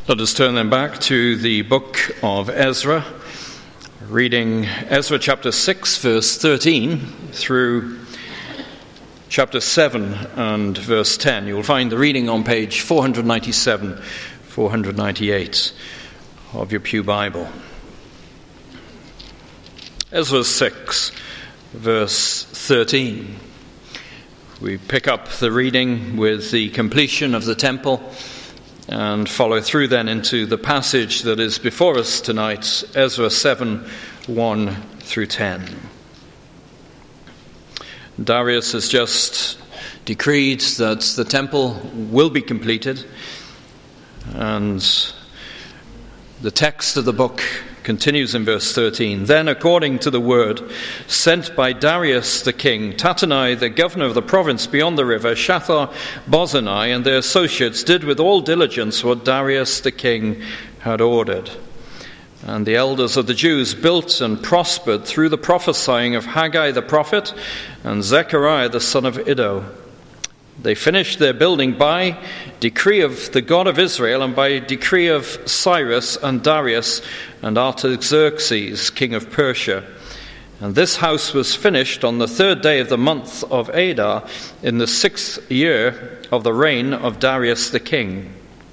Let us turn then back to the book of Ezra, reading Ezra chapter 6, verse 13 through chapter 7 and verse 10. You'll find the reading on page 497, 498 of your Pew Bible. Ezra 6, verse 13. We pick up the reading with the completion of the temple and follow through then into the passage that is before us tonight, Ezra 7, 1 through 10. Darius has just decreed that the temple will be completed, and the text of the book continues in verse 13. Then, according to the word sent by Darius the king, Tattenai, the governor of the province beyond the river, Shathar-Bozenai, and their associates did with all diligence what Darius the king had ordered. And the elders of the Jews built and prospered through the prophesying of Haggai the prophet and Zechariah the son of Iddo. They finished their building by decree of the God of Israel and by decree of Cyrus and Darius and Artaxerxes, king of Persia. And this house was finished on the 3rd day of the month of Adar in the 6th year of the reign of Darius the king.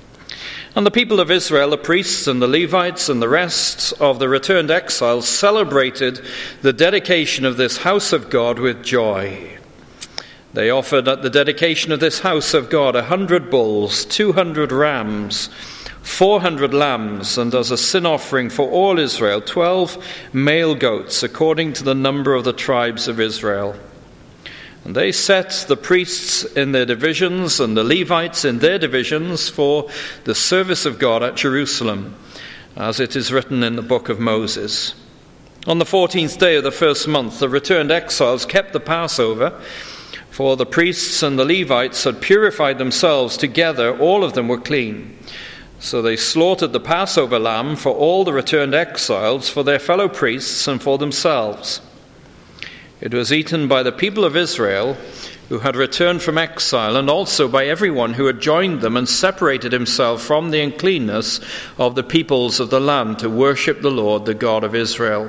And the people of Israel, the priests and the Levites and the rest of the returned exiles celebrated the dedication of this house of God with joy. They offered at the dedication of this house of God 100 bulls, 200 rams, 400 lambs, and as a sin offering for all Israel, 12 male goats, according to the number of the tribes of Israel. And they set the priests in their divisions and the Levites in their divisions for the service of God at Jerusalem, as it is written in the book of Moses. On the 14th day of the first month, the returned exiles kept the Passover, for the priests and the Levites had purified themselves together, all of them were clean. So they slaughtered the Passover lamb for all the returned exiles, for their fellow priests and for themselves. It was eaten by the people of Israel who had returned from exile, and also by everyone who had joined them and separated himself from the uncleanness of the peoples of the land to worship the Lord, the God of Israel.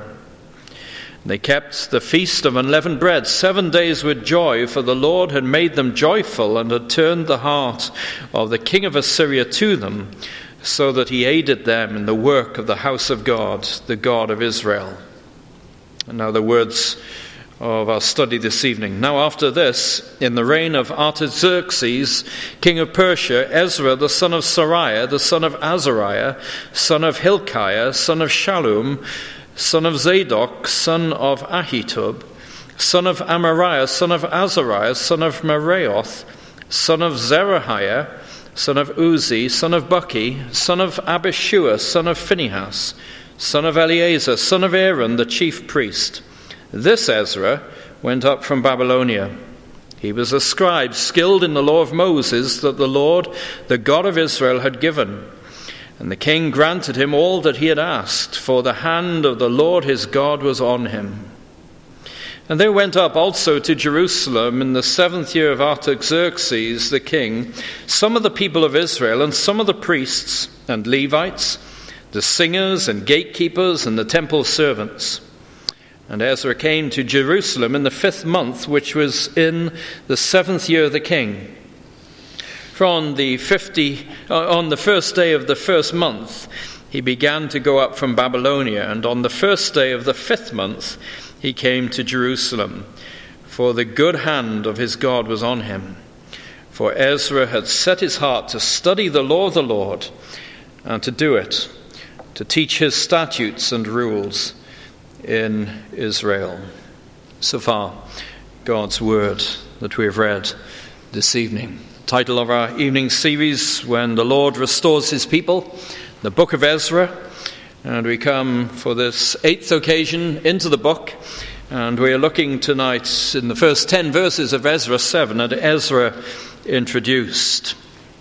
They kept the feast of unleavened bread 7 days with joy, for the Lord had made them joyful and had turned the heart of the king of Assyria to them, so that he aided them in the work of the house of God, the God of Israel. And now the words of our study this evening. Now after this, in the reign of Artaxerxes, king of Persia, Ezra the son of Sariah, the son of Azariah, son of Hilkiah, son of Shallum, son of Zadok, son of Ahitub, son of Amariah, son of Azariah, son of Meraioth, son of Zerahiah, son of Uzi, son of Buki, son of Abishua, son of Phinehas, son of Eleazar, son of Aaron, the chief priest. This Ezra went up from Babylonia. He was a scribe skilled in the law of Moses that the Lord, the God of Israel, had given. And the king granted him all that he had asked, for the hand of the Lord his God was on him. And there went up also to Jerusalem in the 7th year of Artaxerxes the king some of the people of Israel and some of the priests and Levites, the singers and gatekeepers and the temple servants. And Ezra came to Jerusalem in the 5th month, which was in the 7th year of the king. For on the first day of the first month, he began to go up from Babylonia, and on the first day of the 5th month, he came to Jerusalem, for the good hand of his God was on him. For Ezra had set his heart to study the law of the Lord, and to do it, to teach his statutes and rules in Israel. So far, God's word that we have read this evening. Title of our evening series, When the Lord Restores His People, the book of Ezra. And we come for this 8th occasion into the book, and we are looking tonight in the first 10 verses of Ezra 7 at Ezra introduced.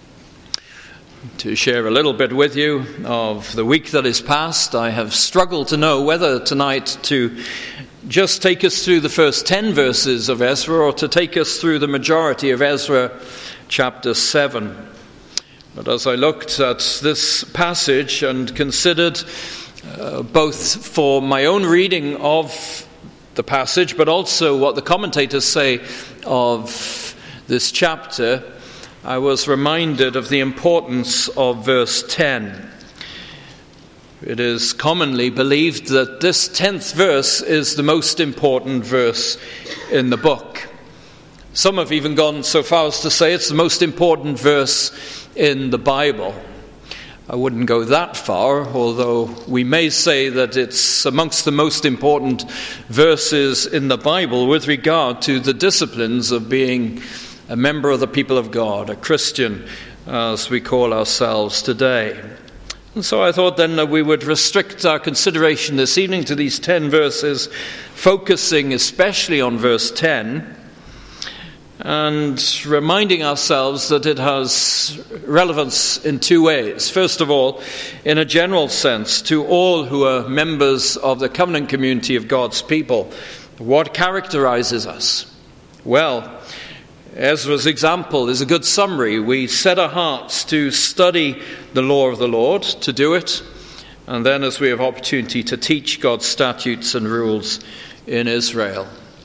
To share a little bit with you of the week that is past, I have struggled to know whether tonight to just take us through the first 10 verses of Ezra or to take us through the majority of Ezra chapter 7. But as I looked at this passage and considered both for my own reading of the passage, but also what the commentators say of this chapter, I was reminded of the importance of verse 10. It is commonly believed that this 10th verse is the most important verse in the book. Some have even gone so far as to say it's the most important verse in the Bible. I wouldn't go that far, although we may say that it's amongst the most important verses in the Bible with regard to the disciplines of being a member of the people of God, a Christian, as we call ourselves today. And so I thought then that we would restrict our consideration this evening to these 10 verses, focusing especially on verse 10, and reminding ourselves that it has relevance in two ways. First of all, in a general sense, to all who are members of the covenant community of God's people. What characterizes us? Well, Ezra's example is a good summary. We set our hearts to study the law of the Lord, to do it, and then as we have opportunity to teach God's statutes and rules in Israel.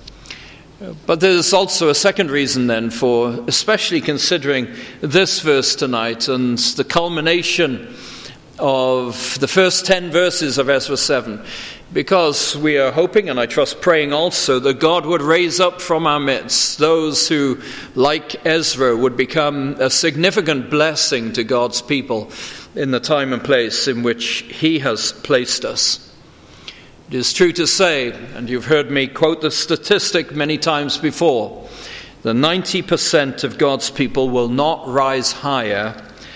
But there's also a second reason then for especially considering this verse tonight and the culmination of the first 10 verses of Ezra 7, because we are hoping, and I trust praying also, that God would raise up from our midst those who, like Ezra, would become a significant blessing to God's people in the time and place in which He has placed us. It is true to say, and you've heard me quote the statistic many times before, that 90% of God's people will not rise higher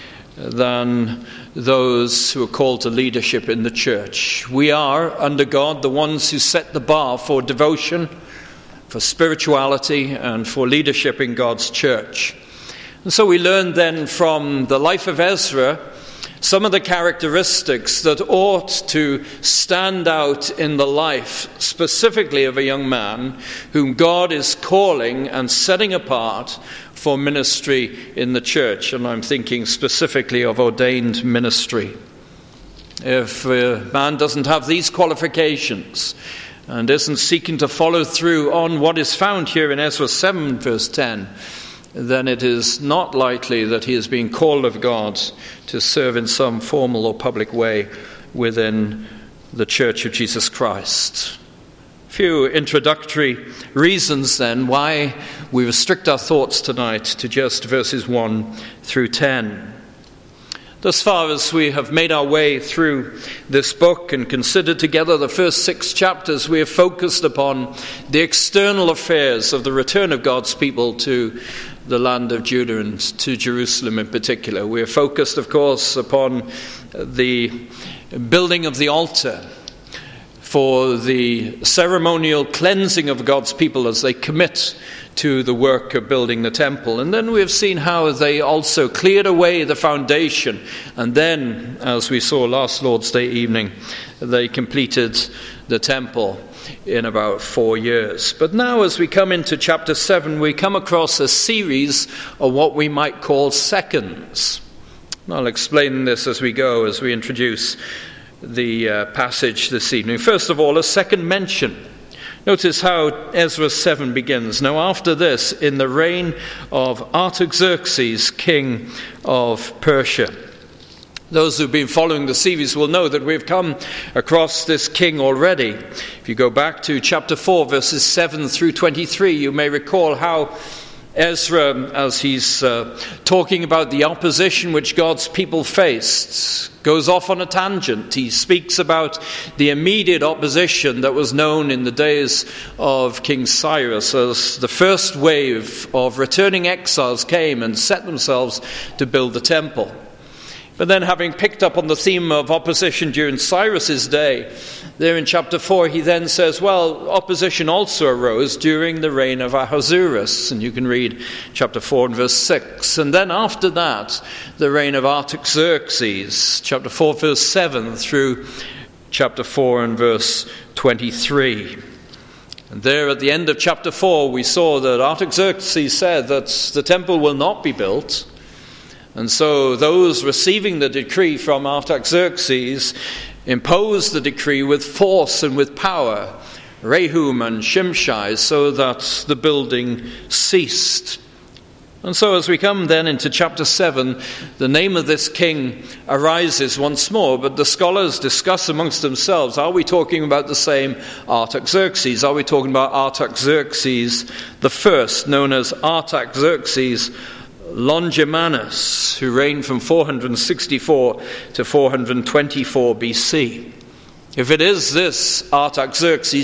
than those who are called to leadership in the church. We are, under God, the ones who set the bar for devotion, for spirituality, and for leadership in God's church. And so we learn then from the life of Ezra some of the characteristics that ought to stand out in the life, specifically of a young man whom God is calling and setting apart for ministry in the church. And I'm thinking specifically of ordained ministry. If a man doesn't have these qualifications and isn't seeking to follow through on what is found here in Ezra 7 verse 10, then it is not likely that he is being called of God to serve in some formal or public way within the Church of Jesus Christ. A few introductory reasons then why we restrict our thoughts tonight to just verses 1 through 10. Thus far as we have made our way through this book and considered together the first 6 chapters, we have focused upon the external affairs of the return of God's people to the land of Judah and to Jerusalem in particular. We are focused, of course, upon the building of the altar for the ceremonial cleansing of God's people as they commit to the work of building the temple. And then we have seen how they also cleared away the foundation. And then, as we saw last Lord's Day evening, they completed the temple in about 4 years. But now as we come into chapter 7, we come across a series of what we might call seconds. I'll explain this as we go, as we introduce the passage this evening. First of all, a second mention. Notice how Ezra 7 begins. Now after this, in the reign of Artaxerxes, king of Persia. Those who've been following the series will know that we've come across this king already. If you go back to chapter 4, verses 7 through 23, you may recall how Ezra, as he's talking about the opposition which God's people faced, goes off on a tangent. He speaks about the immediate opposition that was known in the days of King Cyrus as the first wave of returning exiles came and set themselves to build the temple. But then, having picked up on the theme of opposition during Cyrus's day, there in chapter 4 he then says, well, opposition also arose during the reign of Ahasuerus. And you can read chapter 4 and verse 6. And then after that, the reign of Artaxerxes, chapter 4 verse 7 through chapter 4 and verse 23. And there at the end of chapter 4 we saw that Artaxerxes said that the temple will not be built, And so those receiving the decree from Artaxerxes imposed the decree with force and with power, Rehum and Shimshai, so that the building ceased. And so as we come then into chapter 7, the name of this king arises once more, but the scholars discuss amongst themselves, are we talking about the same Artaxerxes? Are we talking about Artaxerxes the first, known as Artaxerxes Longimanus, who reigned from 464 to 424 BC? If it is this Artaxerxes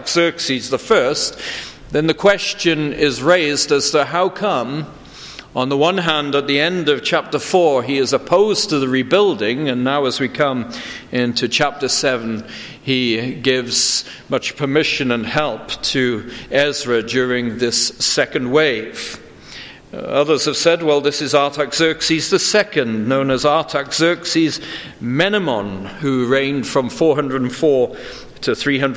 the first, then the question is raised as to how come, on the one hand, at the end of chapter 4, he is opposed to the rebuilding, and now as we come into chapter 7, he gives much permission and help to Ezra during this second wave. Others have said, well, this is Artaxerxes II, known as Artaxerxes Menemon, who reigned from 404 to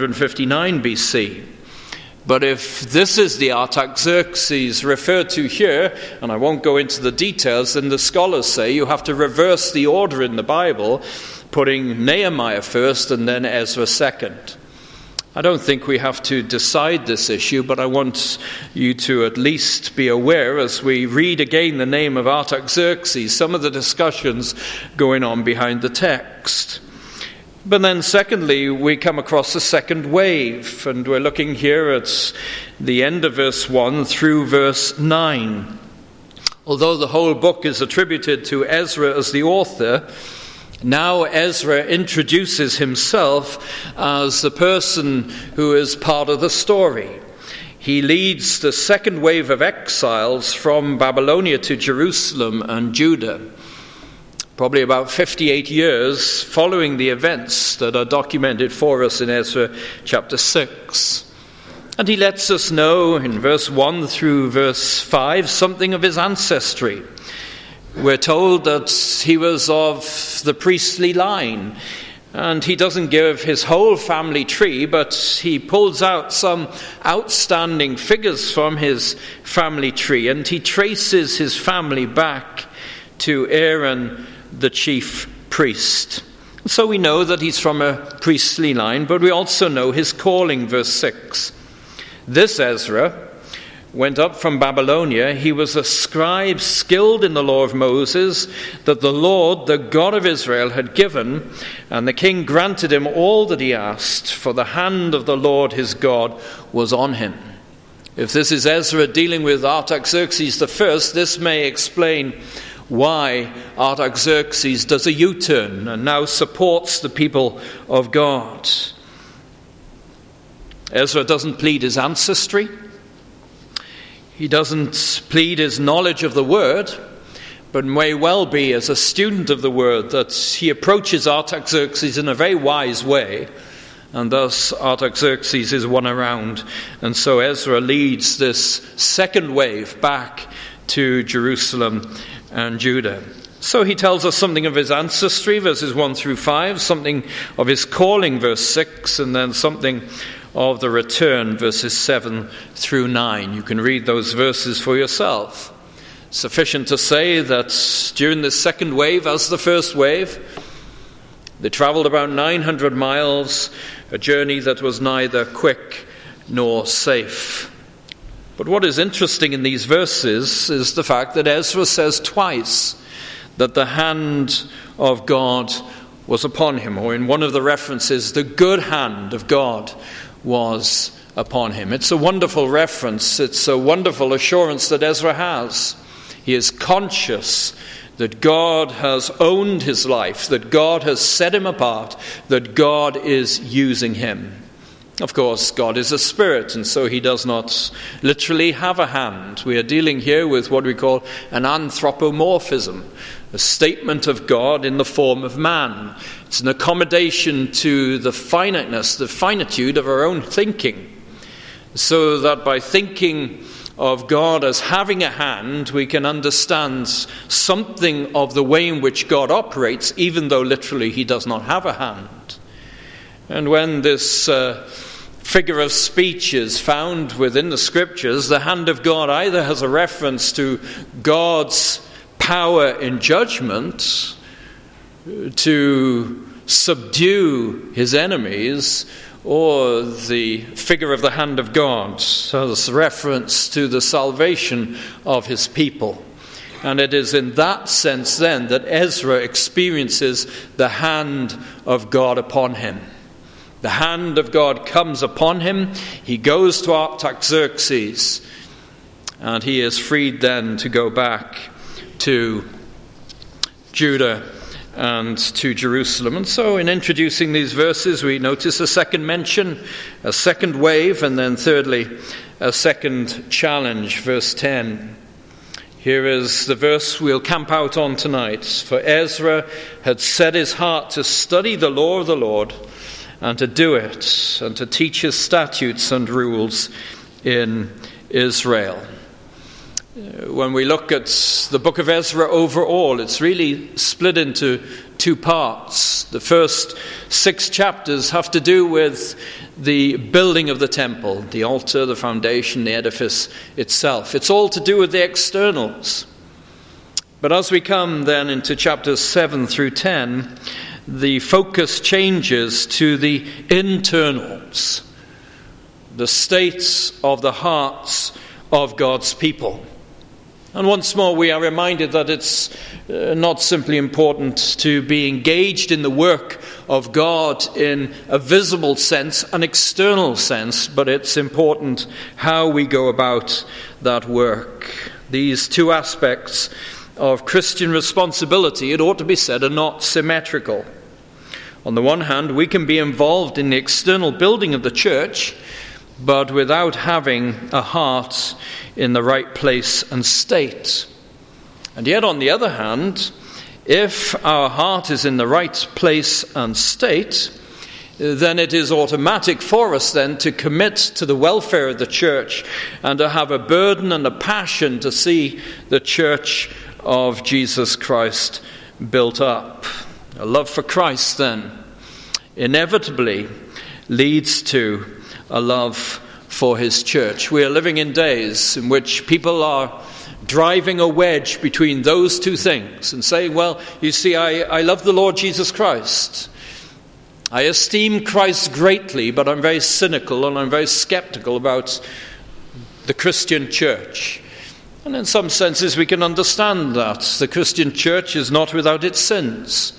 359 BC. But if this is the Artaxerxes referred to here, and I won't go into the details, then the scholars say you have to reverse the order in the Bible, putting Nehemiah first and then Ezra second. I don't think we have to decide this issue, but I want you to at least be aware as we read again the name of Artaxerxes, some of the discussions going on behind the text. But then secondly, we come across the second wave, and we're looking here at the end of verse 1 through verse 9. Although the whole book is attributed to Ezra as the author, now Ezra introduces himself as the person who is part of the story. He leads the second wave of exiles from Babylonia to Jerusalem and Judah, probably about 58 years following the events that are documented for us in Ezra chapter 6. And he lets us know in verse 1 through verse 5 something of his ancestry. We're told that he was of the priestly line, and he doesn't give his whole family tree, but he pulls out some outstanding figures from his family tree, and he traces his family back to Aaron, the chief priest. So we know that he's from a priestly line, but we also know his calling, verse 6. This Ezra went up from Babylonia. He was a scribe skilled in the law of Moses that the Lord, the God of Israel, had given, and the king granted him all that he asked, for the hand of the Lord his God was on him. If this is Ezra dealing with Artaxerxes I, this may explain why Artaxerxes does a U-turn and now supports the people of God. Ezra doesn't plead his ancestry. He doesn't plead his knowledge of the word, but may well be as a student of the word that he approaches Artaxerxes in a very wise way, and thus Artaxerxes is won around. And so Ezra leads this second wave back to Jerusalem and Judah. So he tells us something of his ancestry, verses 1 through 5, something of his calling, verse 6, and then something of the return, verses 7 through 9. You can read those verses for yourself. Sufficient to say that during the second wave, as the first wave, they traveled about 900 miles, a journey that was neither quick nor safe. But what is interesting in these verses is the fact that Ezra says twice that the hand of God was upon him, or in one of the references, the good hand of God was upon him. It's a wonderful reference. It's a wonderful assurance that Ezra has. He is conscious that God has owned his life, that God has set him apart, that God is using him. Of course, God is a spirit, and so he does not literally have a hand. We are dealing here with what we call an anthropomorphism, a statement of God in the form of man. It's an accommodation to the finiteness, the finitude of our own thinking, so that by thinking of God as having a hand, we can understand something of the way in which God operates, even though literally he does not have a hand. And when this figure of speech is found within the scriptures, the hand of God either has a reference to God's power in judgment to subdue his enemies, or the figure of the hand of God as reference to the salvation of his people. And it is in that sense then that Ezra experiences the hand of God upon him. The hand of God comes upon him. He goes to Artaxerxes, and he is freed then to go back to Judah and to Jerusalem. And so in introducing these verses, we notice a second mention, a second wave, and then thirdly, a second challenge. Verse 10. Here is the verse we'll camp out on tonight. For Ezra had set his heart to study the law of the Lord, and to do it, and to teach his statutes and rules in Israel. When we look at the book of Ezra overall, it's really split into two parts. The first 6 chapters have to do with the building of the temple, the altar, the foundation, the edifice itself. It's all to do with the externals. But as we come then into chapters 7 through 10, the focus changes to the internals, the states of the hearts of God's people. And once more we are reminded that it's not simply important to be engaged in the work of God in a visible sense, an external sense, but it's important how we go about that work. These two aspects of Christian responsibility, it ought to be said, are not symmetrical. On the one hand, we can be involved in the external building of the church, but without having a heart in the right place and state. And yet, on the other hand, if our heart is in the right place and state, then it is automatic for us then to commit to the welfare of the church and to have a burden and a passion to see the church of Jesus Christ built up. A love for Christ then inevitably leads to a love for his church. We are living in days in which people are driving a wedge between those two things and saying, well, you see, I love the Lord Jesus Christ. I esteem Christ greatly, but I'm very cynical and I'm very skeptical about the Christian church. And in some senses we can understand that. The Christian church is not without its sins,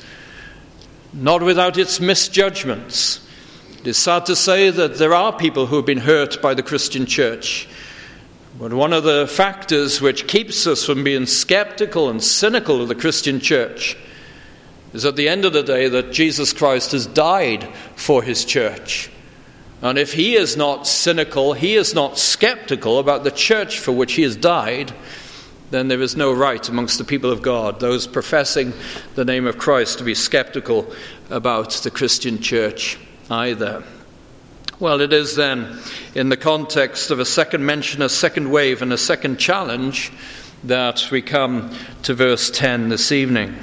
not without its misjudgments. It is sad to say that there are people who have been hurt by the Christian church. But one of the factors which keeps us from being skeptical and cynical of the Christian church is at the end of the day that Jesus Christ has died for his church. And if he is not cynical, he is not skeptical about the church for which he has died, then there is no right amongst the people of God, those professing the name of Christ, to be skeptical about the Christian church either. Well, it is then in the context of a second mention, a second wave, and a second challenge that we come to verse 10 this evening.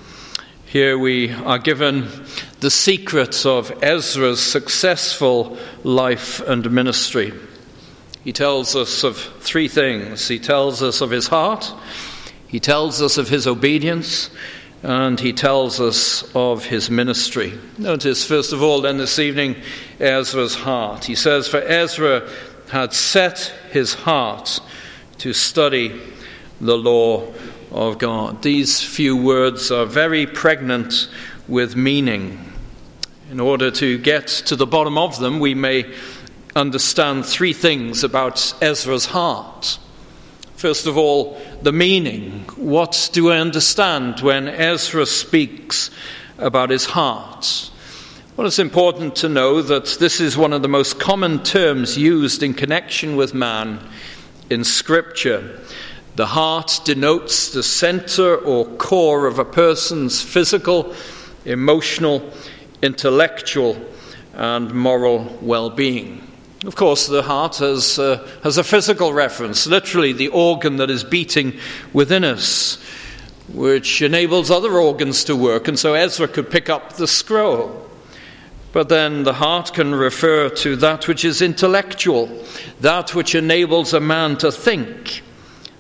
Here we are given the secret of Ezra's successful life and ministry. He tells us of 3 things. He tells us of his heart, he tells us of his obedience, and he tells us of his ministry. Notice, first of all, then this evening, Ezra's heart. He says, for Ezra had set his heart to study the law of God. These few words are very pregnant with meaning. In order to get to the bottom of them, we may understand 3 things about Ezra's heart. First of all, the meaning. What do I understand when Ezra speaks about his heart? Well, it's important to know that this is one of the most common terms used in connection with man in Scripture. The heart denotes the center or core of a person's physical, emotional, intellectual, and moral well-being. Of course, the heart has a physical reference, literally the organ that is beating within us, which enables other organs to work, and so Ezra could pick up the scroll. But then the heart can refer to that which is intellectual, that which enables a man to think,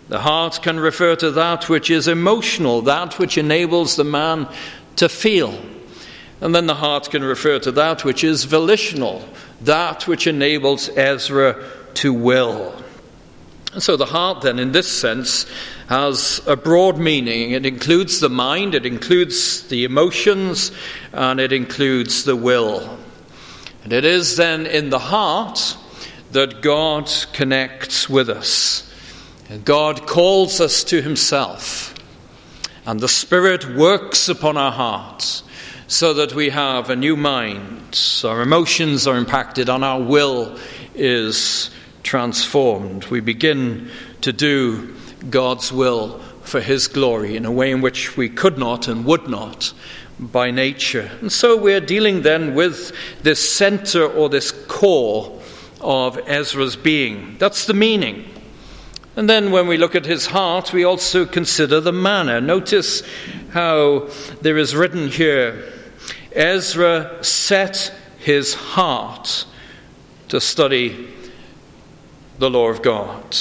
The heart can refer to that which is emotional, that which enables the man to feel. And then the heart can refer to that which is volitional, that which enables Ezra to will. And so the heart then, in this sense, has a broad meaning. It includes the mind, it includes the emotions, and it includes the will. And it is then in the heart that God connects with us. And God calls us to himself. And the Spirit works upon our hearts so that we have a new mind. Our emotions are impacted and our will is transformed. We begin to do God's will for his glory in a way in which we could not and would not by nature. And so we're dealing then with this center or this core of Ezra's being. That's the meaning. And then when we look at his heart, we also consider the manner. Notice how there is written here, Ezra set his heart to study the law of God.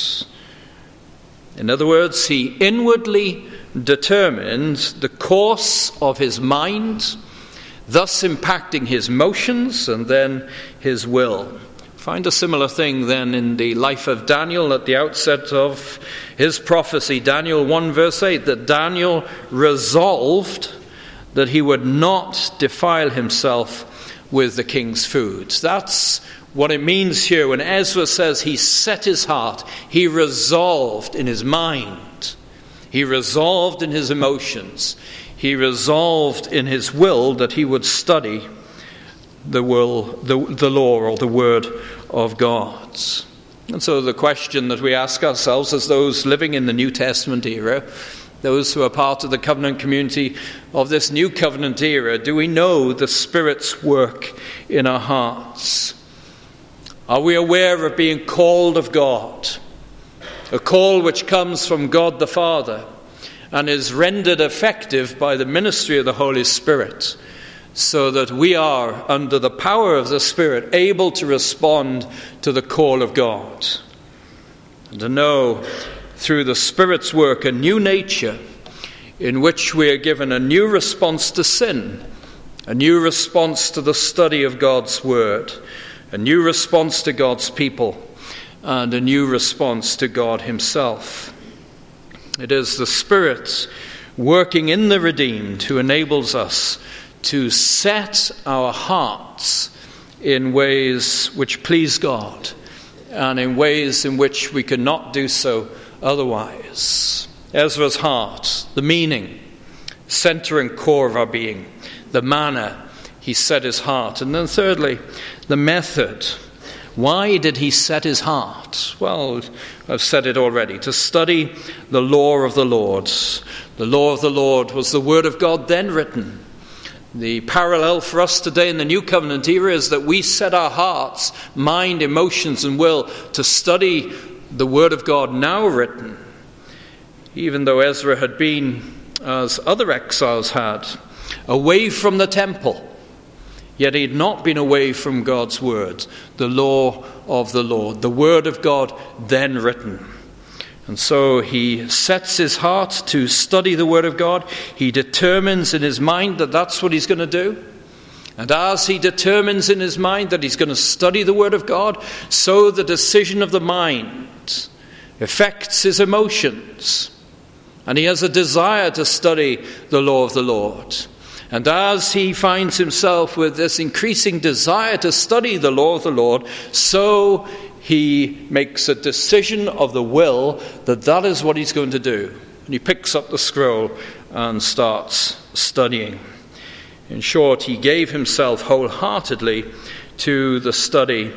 In other words, he inwardly determined the course of his mind, thus impacting his motions and then his will. Find a similar thing then in the life of Daniel at the outset of his prophecy. Daniel 1 verse 8, that Daniel resolved that he would not defile himself with the king's food. That's what it means here when Ezra says he set his heart. He resolved in his mind. He resolved in his emotions. He resolved in his will that he would study the law or the word of God. And so the question that we ask ourselves as those living in the New Testament era, those who are part of the covenant community of this new covenant era, do we know the Spirit's work in our hearts? Are we aware of being called of God? A call which comes from God the Father and is rendered effective by the ministry of the Holy Spirit, so that we are, under the power of the Spirit, able to respond to the call of God. And to know through the Spirit's work a new nature in which we are given a new response to sin, a new response to the study of God's Word, a new response to God's people, and a new response to God himself. It is the Spirit working in the redeemed who enables us to set our hearts in ways which please God and in ways in which we cannot do so otherwise. Ezra's heart, the meaning, center and core of our being, the manner, he set his heart. And then thirdly, the method. Why did he set his heart? Well, I've said it already. To study the law of the Lord. The law of the Lord was the word of God then written. The parallel for us today in the New Covenant era is that we set our hearts, mind, emotions, and will to study the word of God now written. Even though Ezra had been, as other exiles had, away from the temple, yet he had not been away from God's word, the law of the Lord, the word of God then written. And so he sets his heart to study the word of God. He determines in his mind that that's what he's going to do. And as he determines in his mind that he's going to study the word of God, so the decision of the mind affects his emotions. And he has a desire to study the law of the Lord. And as he finds himself with this increasing desire to study the law of the Lord, so he makes a decision of the will that that is what he's going to do. And he picks up the scroll and starts studying. In short, he gave himself wholeheartedly to the study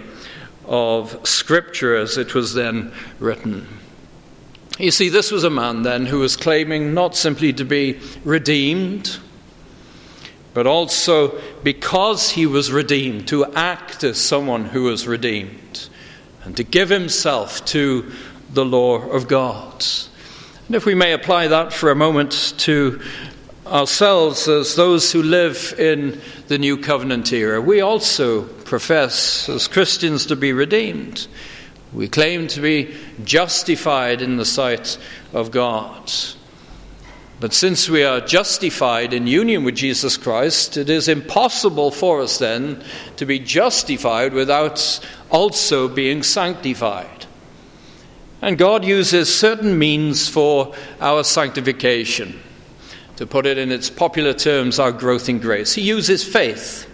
of Scripture as it was then written. You see, this was a man then who was claiming not simply to be redeemed, but also, because he was redeemed, to act as someone who was redeemed and to give himself to the law of God. And if we may apply that for a moment to ourselves as those who live in the New Covenant era, we also profess as Christians to be redeemed. We claim to be justified in the sight of God. But since we are justified in union with Jesus Christ, it is impossible for us then to be justified without also being sanctified. And God uses certain means for our sanctification. To put it in its popular terms, our growth in grace. He uses faith.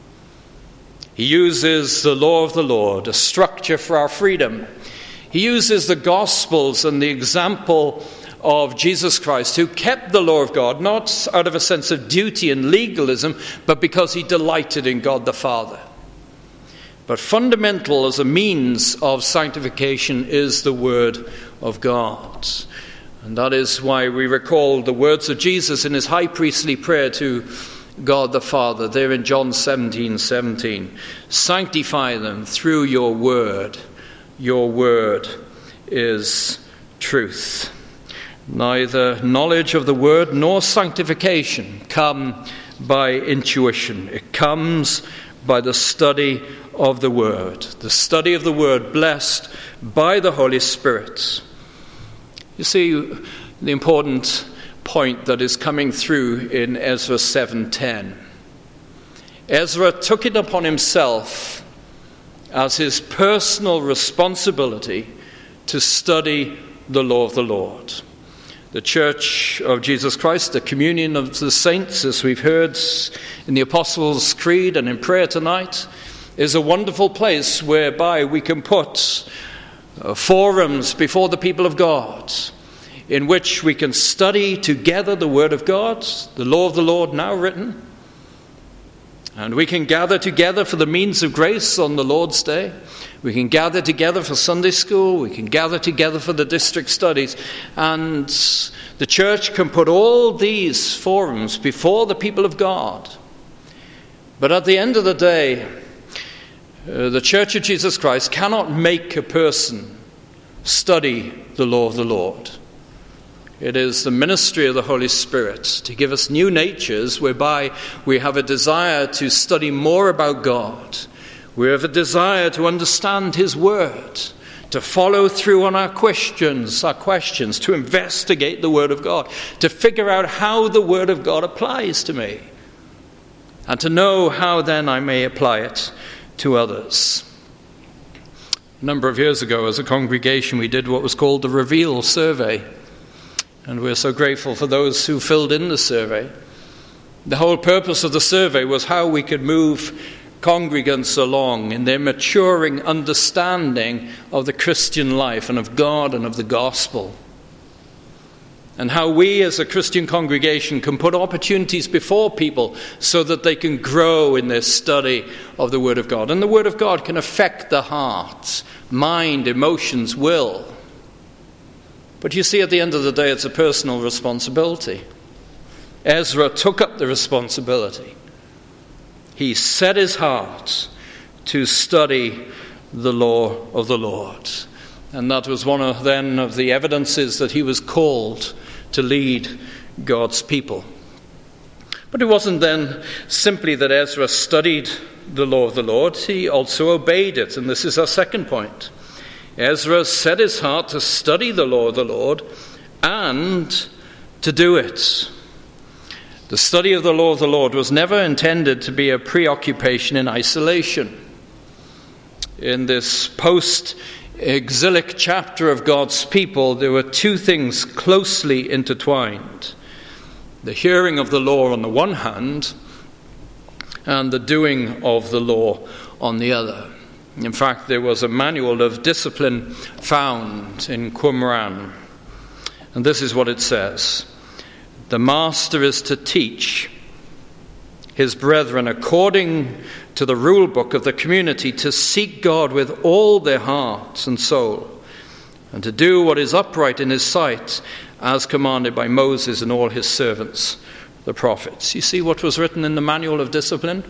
He uses the law of the Lord, a structure for our freedom. He uses the Gospels and the example of Jesus Christ, who kept the law of God, not out of a sense of duty and legalism, but because he delighted in God the Father. But fundamental as a means of sanctification is the Word of God. And that is why we recall the words of Jesus in his high priestly prayer to God the Father, there in John 17:17. Sanctify them through your word. Your word is truth. Neither knowledge of the word nor sanctification come by intuition. It comes by the study of the word. The study of the word blessed by the Holy Spirit. You see the important point that is coming through in Ezra 7:10. Ezra took it upon himself as his personal responsibility to study the law of the Lord. The Church of Jesus Christ, the communion of the saints, as we've heard in the Apostles' Creed and in prayer tonight, is a wonderful place whereby we can put forums before the people of God, in which we can study together the Word of God, the law of the Lord now written. And we can gather together for the means of grace on the Lord's Day. We can gather together for Sunday school. We can gather together for the district studies. And the church can put all these forums before the people of God. But at the end of the day, the Church of Jesus Christ cannot make a person study the law of the Lord. It is the ministry of the Holy Spirit to give us new natures whereby we have a desire to study more about God. We have a desire to understand his word, to follow through on our questions, to investigate the word of God, to figure out how the word of God applies to me, and to know how then I may apply it to others. A number of years ago, as a congregation, we did what was called the Reveal Survey. And we're so grateful for those who filled in the survey. The whole purpose of the survey was how we could move congregants along in their maturing understanding of the Christian life and of God and of the gospel. And how we as a Christian congregation can put opportunities before people so that they can grow in their study of the Word of God. And the Word of God can affect the heart, mind, emotions, will. But you see, at the end of the day, it's a personal responsibility. Ezra took up the responsibility. He set his heart to study the law of the Lord. And that was one of the evidences that he was called to lead God's people. But it wasn't then simply that Ezra studied the law of the Lord, he also obeyed it. And this is our second point. Ezra set his heart to study the law of the Lord and to do it. The study of the law of the Lord was never intended to be a preoccupation in isolation. In this post-exilic chapter of God's people, there were two things closely intertwined. The hearing of the law on the one hand, and the doing of the law on the other. In fact, there was a manual of discipline found in Qumran. And this is what it says. The master is to teach his brethren according to the rule book of the community to seek God with all their heart and soul, and to do what is upright in his sight, as commanded by Moses and all his servants, the prophets. You see what was written in the manual of discipline?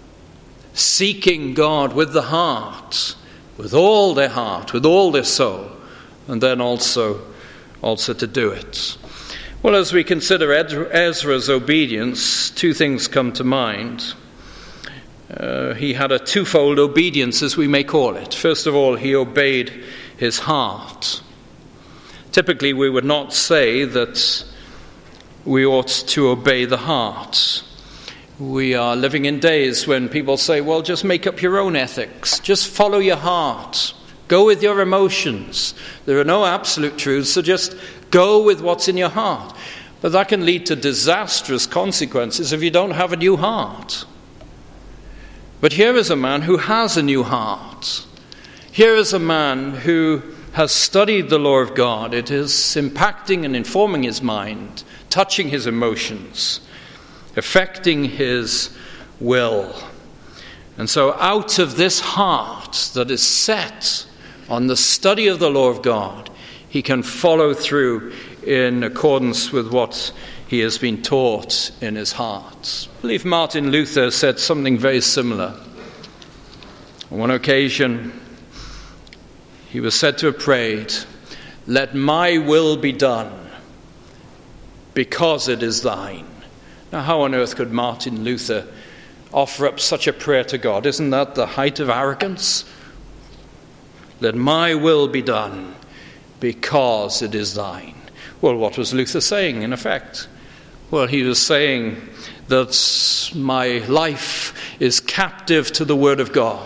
Seeking God with the heart, with all their heart, with all their soul, and then also to do it. Well, as we consider Ezra's obedience, two things come to mind. he had a twofold obedience, as we may call it. First of all, he obeyed his heart. Typically, we would not say that we ought to obey the heart. We are living in days when people say, well, just make up your own ethics. Just follow your heart. Go with your emotions. There are no absolute truths, so just go with what's in your heart. But that can lead to disastrous consequences if you don't have a new heart. But here is a man who has a new heart. Here is a man who has studied the law of God. It is impacting and informing his mind, touching his emotions, affecting his will. And so out of this heart that is set on the study of the law of God, he can follow through in accordance with what he has been taught in his heart. I believe Martin Luther said something very similar. On one occasion, he was said to have prayed, "Let my will be done, because it is thine." Now, how on earth could Martin Luther offer up such a prayer to God? Isn't that the height of arrogance? Let my will be done, because it is thine. Well, what was Luther saying, in effect? Well, he was saying that my life is captive to the Word of God.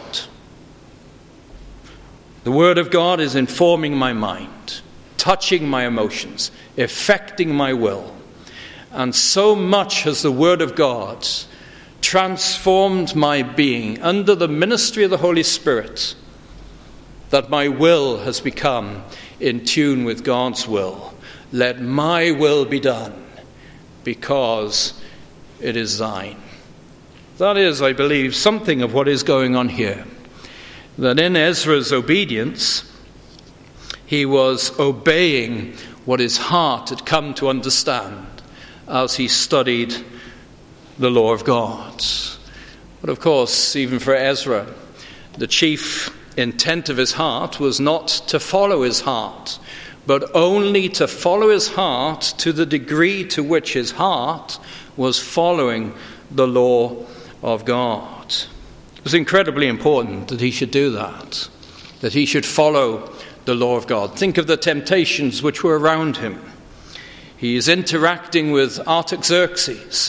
The Word of God is informing my mind, touching my emotions, affecting my will. And so much has the Word of God transformed my being under the ministry of the Holy Spirit that my will has become in tune with God's will. Let my will be done, because it is thine. That is, I believe, something of what is going on here. That in Ezra's obedience, he was obeying what his heart had come to understand as he studied the law of God. But of course, even for Ezra, the chief intent of his heart was not to follow his heart, but only to follow his heart to the degree to which his heart was following the law of God. It was incredibly important that he should do that he should follow the law of God. Think of the temptations which were around him. He is interacting with Artaxerxes.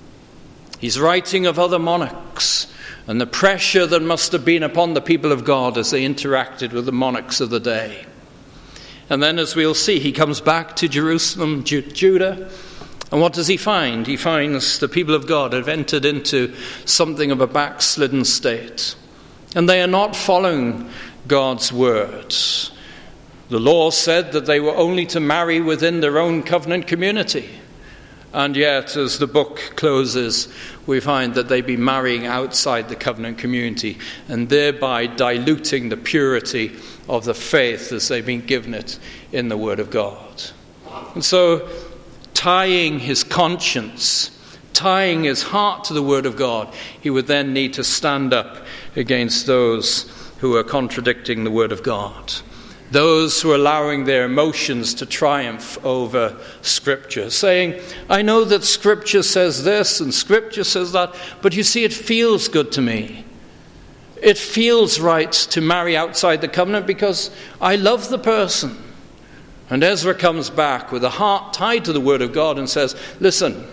He's writing of other monarchs and the pressure that must have been upon the people of God as they interacted with the monarchs of the day. And then, as we'll see, he comes back to Jerusalem, Judah, and what does he find? He finds the people of God have entered into something of a backslidden state, and they are not following God's words. The law said that they were only to marry within their own covenant community. And yet, as the book closes, we find that they be marrying outside the covenant community and thereby diluting the purity of the faith as they've been given it in the Word of God. And so, tying his conscience, tying his heart to the Word of God, he would then need to stand up against those who are contradicting the Word of God. Those who are allowing their emotions to triumph over Scripture, saying, I know that Scripture says this and Scripture says that, but you see, it feels good to me. It feels right to marry outside the covenant because I love the person. And Ezra comes back with a heart tied to the Word of God and says, listen,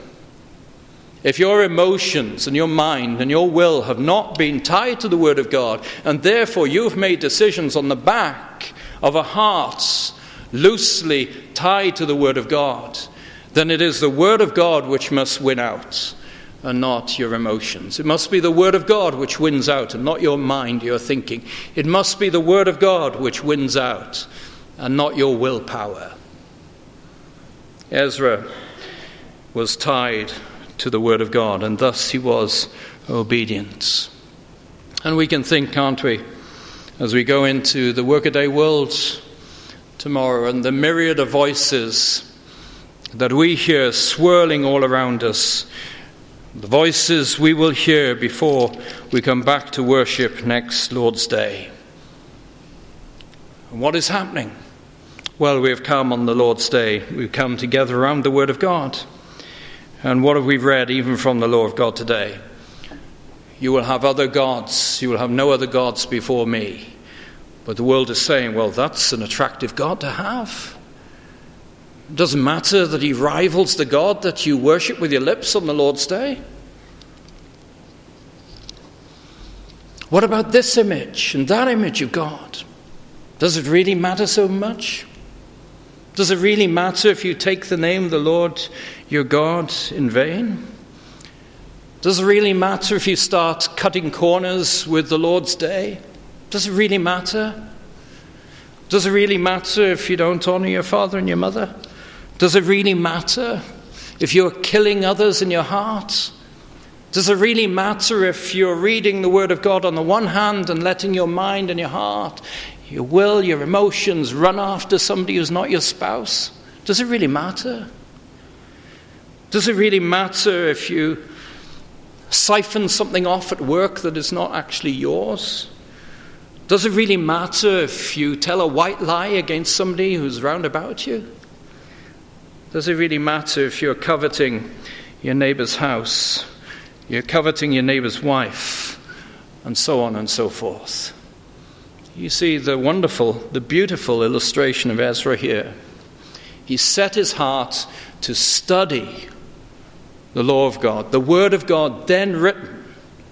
if your emotions and your mind and your will have not been tied to the Word of God, and therefore you've made decisions on the back of a heart loosely tied to the Word of God, then it is the Word of God which must win out and not your emotions. It must be the Word of God which wins out and not your mind, your thinking. It must be the Word of God which wins out and not your willpower. Ezra was tied to the Word of God, and thus he was obedient. And we can think, can't we, as we go into the workaday world tomorrow and the myriad of voices that we hear swirling all around us, the voices we will hear before we come back to worship next Lord's Day. And what is happening? Well, we have come on the Lord's Day. We've come together around the Word of God. And what have we read even from the law of God today? You will have other gods. You will have no other gods before me. But the world is saying, well, that's an attractive God to have. It doesn't matter that he rivals the God that you worship with your lips on the Lord's Day. What about this image and that image of God? Does it really matter so much? Does it really matter if you take the name of the Lord your God in vain? Does it really matter if you start cutting corners with the Lord's Day? Does it really matter? Does it really matter if you don't honor your father and your mother? Does it really matter if you're killing others in your heart? Does it really matter if you're reading the Word of God on the one hand and letting your mind and your heart, your will, your emotions run after somebody who's not your spouse? Does it really matter? Does it really matter if you siphon something off at work that is not actually yours? Does it really matter if you tell a white lie against somebody who's round about you? Does it really matter if you're coveting your neighbor's house, you're coveting your neighbor's wife, and so on and so forth? You see the beautiful illustration of Ezra here. He set his heart to study the law of God, the Word of God then written,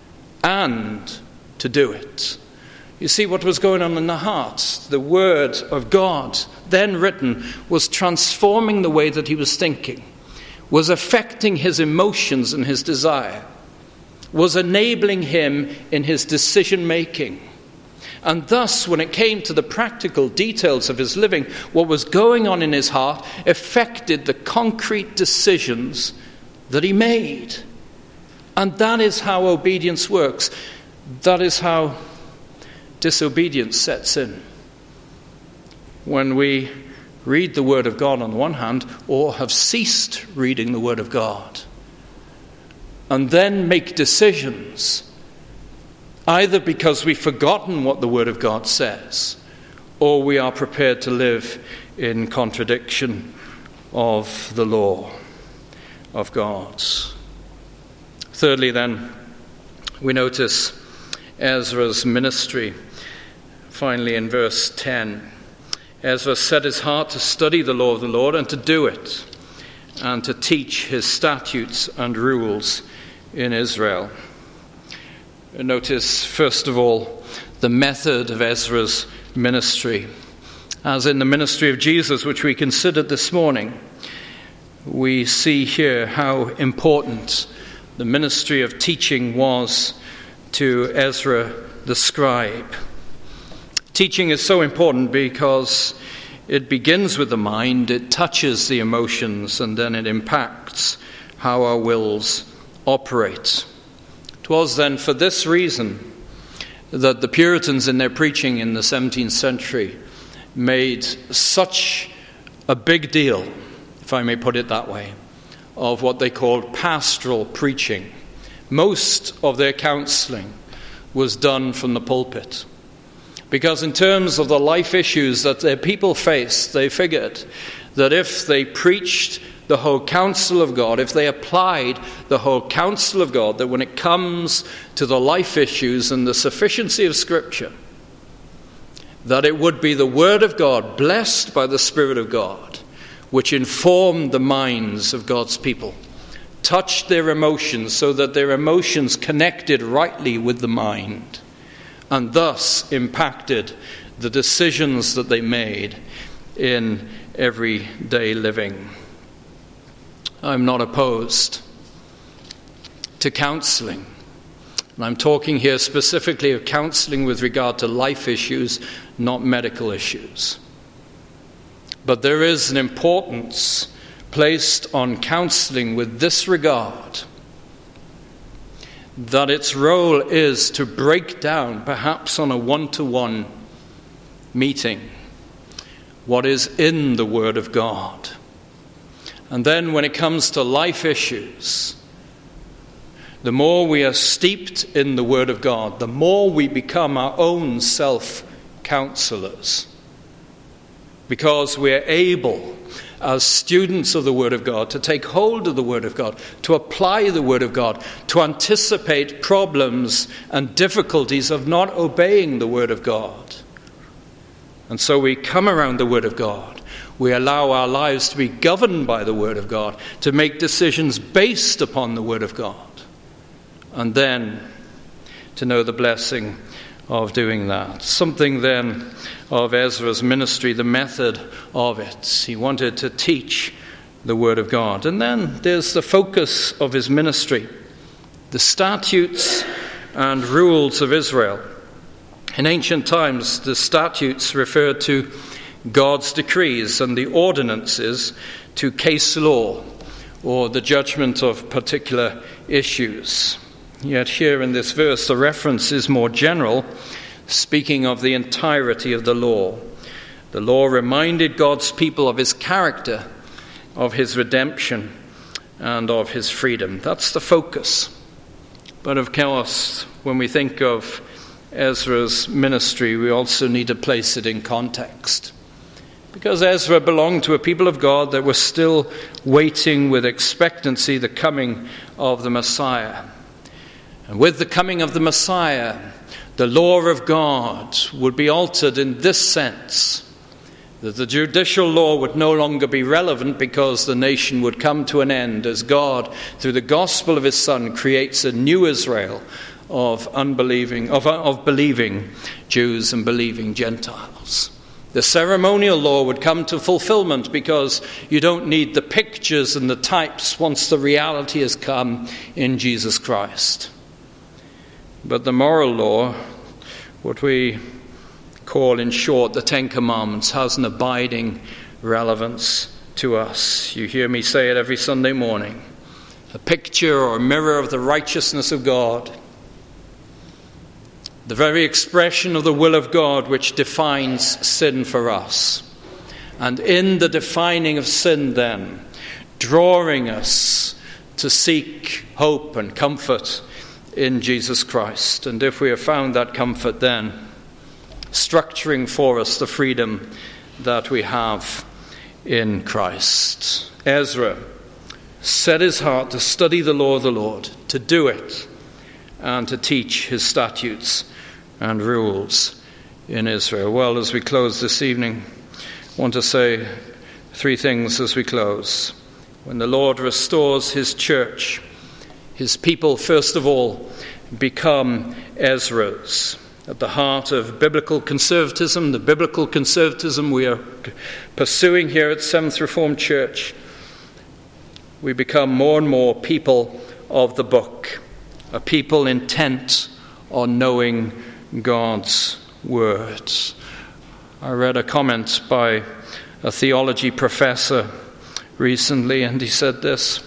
and to do it. You see what was going on in the heart. The Word of God, then written, was transforming the way that he was thinking, was affecting his emotions and his desire, was enabling him in his decision-making. And thus, when it came to the practical details of his living, what was going on in his heart affected the concrete decisions that he made. And that is how obedience works. That is how disobedience sets in. When we read the Word of God on the one hand, or have ceased reading the Word of God, and then make decisions, either because we've forgotten what the Word of God says, or we are prepared to live in contradiction of the law of God. Thirdly, then, we notice Ezra's ministry. Finally, in verse 10, Ezra set his heart to study the law of the Lord and to do it, and to teach his statutes and rules in Israel. Notice, first of all, the method of Ezra's ministry. As in the ministry of Jesus, which we considered this morning, we see here how important the ministry of teaching was to Ezra the scribe. Teaching is so important because it begins with the mind, it touches the emotions, and then it impacts how our wills operate. It was then for this reason that the Puritans in their preaching in the 17th century made such a big deal, if I may put it that way, of what they called pastoral preaching. Most of their counseling was done from the pulpit, because in terms of the life issues that their people faced, they figured that if they preached the whole counsel of God, if they applied the whole counsel of God, that when it comes to the life issues and the sufficiency of Scripture, that it would be the Word of God, blessed by the Spirit of God, which informed the minds of God's people, touched their emotions so that their emotions connected rightly with the mind, and thus impacted the decisions that they made in everyday living. I'm not opposed to counseling. And I'm talking here specifically of counseling with regard to life issues, not medical issues. But there is an importance placed on counseling with this regard, that its role is to break down, perhaps on a one-to-one meeting, what is in the Word of God. And then when it comes to life issues, the more we are steeped in the Word of God, the more we become our own self-counselors, because we are able as students of the Word of God, to take hold of the Word of God, to apply the Word of God, to anticipate problems and difficulties of not obeying the Word of God. And so we come around the Word of God. We allow our lives to be governed by the Word of God, to make decisions based upon the Word of God, and then to know the blessing of doing that. Something then of Ezra's ministry, the method of it. He wanted to teach the Word of God. And then there's the focus of his ministry, the statutes and rules of Israel. In ancient times, the statutes referred to God's decrees, and the ordinances to case law, or the judgment of particular issues. Yet here in this verse, the reference is more general, speaking of the entirety of the law. The law reminded God's people of his character, of his redemption, and of his freedom. That's the focus. But of course, when we think of Ezra's ministry, we also need to place it in context. Because Ezra belonged to a people of God that were still waiting with expectancy the coming of the Messiah. And with the coming of the Messiah, the law of God would be altered in this sense, that the judicial law would no longer be relevant because the nation would come to an end as God, through the gospel of his Son, creates a new Israel of believing Jews and believing Gentiles. The ceremonial law would come to fulfillment because you don't need the pictures and the types once the reality has come in Jesus Christ. But the moral law, what we call in short the Ten Commandments, has an abiding relevance to us. You hear me say it every Sunday morning. A picture or a mirror of the righteousness of God. The very expression of the will of God which defines sin for us. And in the defining of sin then, drawing us to seek hope and comfort in Jesus Christ. And if we have found that comfort, then structuring for us the freedom that we have in Christ. Ezra set his heart to study the law of the Lord, to do it, and to teach his statutes and rules in Israel. Well, as we close this evening, I want to say three things as we close. When the Lord restores his church, his people, first of all, become Ezras. At the heart of biblical conservatism, the biblical conservatism we are pursuing here at Seventh Reformed Church, we become more and more people of the book, a people intent on knowing God's word. I read a comment by a theology professor recently, and he said this: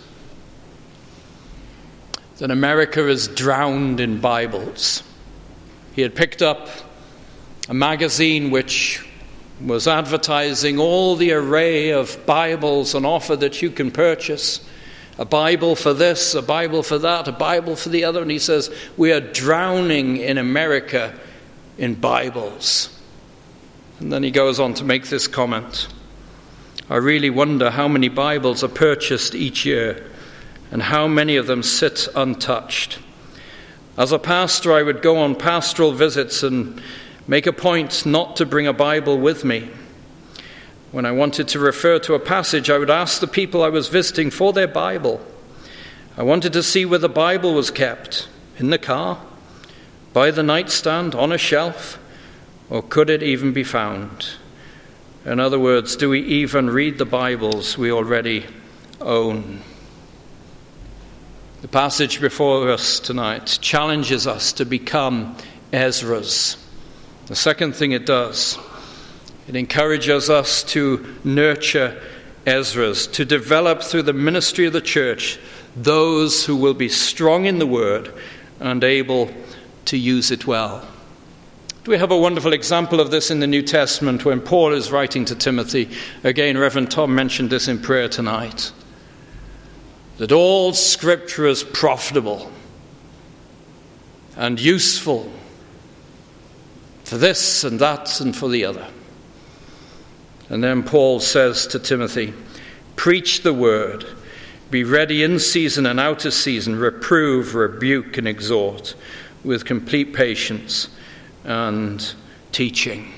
that America is drowned in Bibles. He had picked up a magazine which was advertising all the array of Bibles on offer that you can purchase. A Bible for this, a Bible for that, a Bible for the other. And he says, we are drowning in America in Bibles. And then he goes on to make this comment: I really wonder how many Bibles are purchased each year and how many of them sit untouched. As a pastor, I would go on pastoral visits and make a point not to bring a Bible with me. When I wanted to refer to a passage, I would ask the people I was visiting for their Bible. I wanted to see where the Bible was kept: in the car, by the nightstand, on a shelf, or could it even be found? In other words, do we even read the Bibles we already own? The passage before us tonight challenges us to become Ezras. The second thing it does, it encourages us to nurture Ezras, to develop through the ministry of the church those who will be strong in the word and able to use it well. We have a wonderful example of this in the New Testament when Paul is writing to Timothy. Again, Reverend Tom mentioned this in prayer tonight. That all Scripture is profitable and useful for this and that and for the other. And then Paul says to Timothy, Preach the word. Be ready in season and out of season. Reprove, rebuke, and exhort with complete patience and teaching.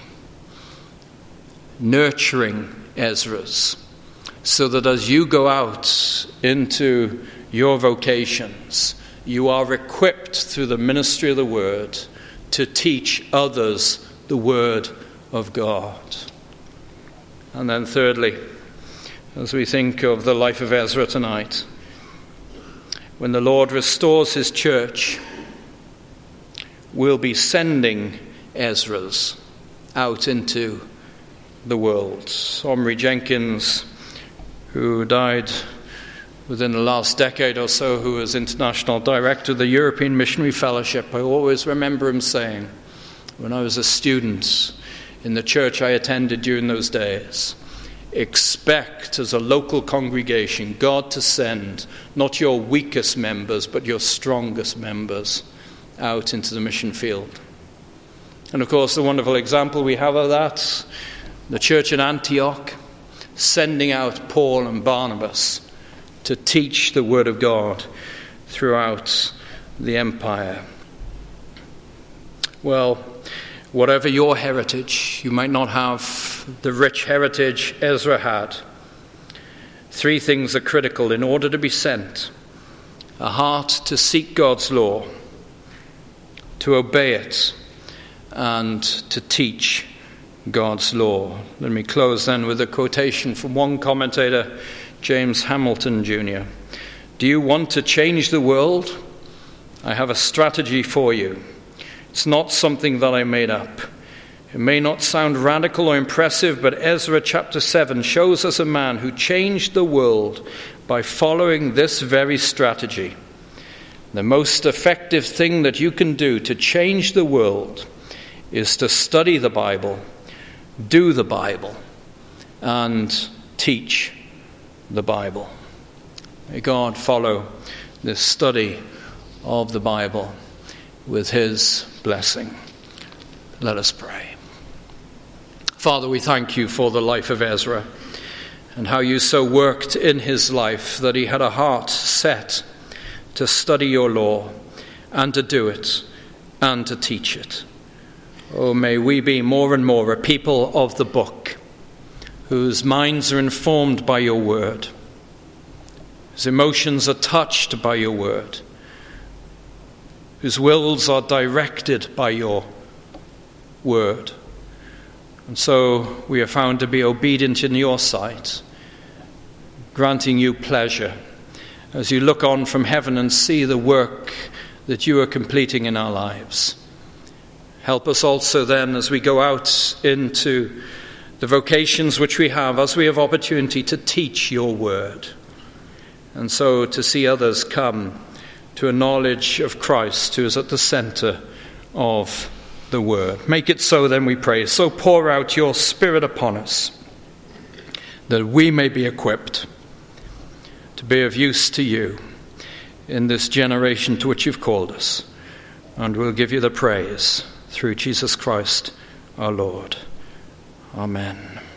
Nurturing Ezras, so that as you go out into your vocations, you are equipped through the ministry of the word to teach others the word of God. And then thirdly, as we think of the life of Ezra tonight, when the Lord restores his church, we'll be sending Ezras out into the world. Omri Jenkins, who died within the last decade or so, who was International Director of the European Missionary Fellowship, I always remember him saying, when I was a student in the church I attended during those days, expect as a local congregation God to send not your weakest members but your strongest members out into the mission field. And of course the wonderful example we have of that, the church in Antioch, sending out Paul and Barnabas to teach the word of God throughout the empire. Well, whatever your heritage, you might not have the rich heritage Ezra had. 3 things are critical in order to be sent: a heart to seek God's law, to obey it, and to teach God's law. Let me close then with a quotation from one commentator, James Hamilton Jr. Do you want to change the world? I have a strategy for you. It's not something that I made up. It may not sound radical or impressive, but Ezra chapter 7 shows us a man who changed the world by following this very strategy. The most effective thing that you can do to change the world is to study the Bible, do the Bible, and teach the Bible. May God follow this study of the Bible with his blessing. Let us pray. Father, we thank you for the life of Ezra and how you so worked in his life that he had a heart set to study your law and to do it and to teach it. Oh, may we be more and more a people of the book, whose minds are informed by your word, whose emotions are touched by your word, whose wills are directed by your word. And so we are found to be obedient in your sight, granting you pleasure as you look on from heaven and see the work that you are completing in our lives. Help us also then as we go out into the vocations which we have, as we have opportunity to teach your word, and so to see others come to a knowledge of Christ who is at the center of the word. Make it so then, we pray. So pour out your Spirit upon us that we may be equipped to be of use to you in this generation to which you've called us. And we'll give you the praise through Jesus Christ our Lord. Amen.